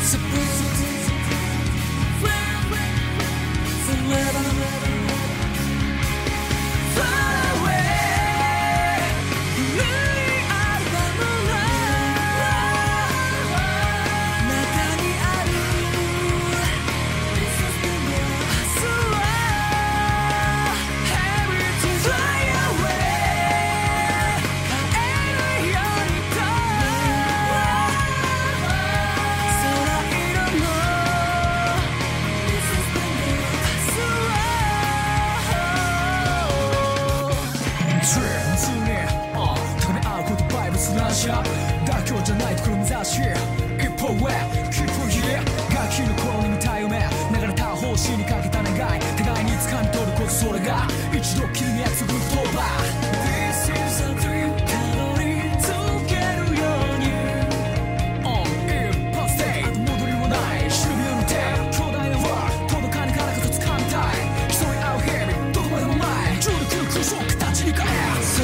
妥協じゃないところ目指し一歩上 Keep on here ガキの頃に見た夢流れた方針にかけた願い互いに掴み取ることそれが一度きりの約束の言葉 This is a dream たどり着けるように On 一発で後戻りもない忍び寄る手強大なワール届かぬからこそ掴みたい競い合う日々どこまでも前重力の空想形に変え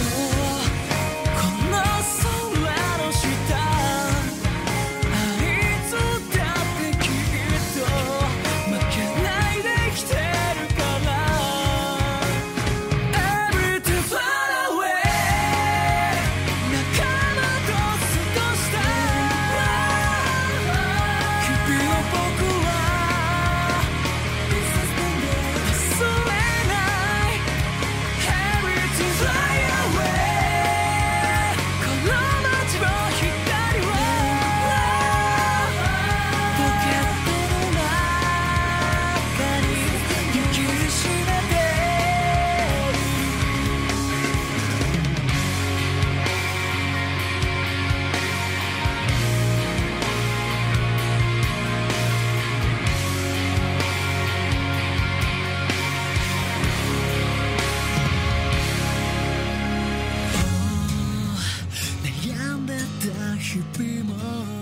日々も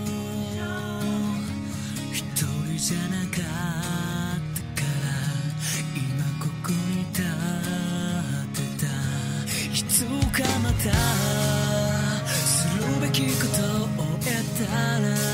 一人じゃなかったから今ここに立ってたいつかまたするべきことを終えたら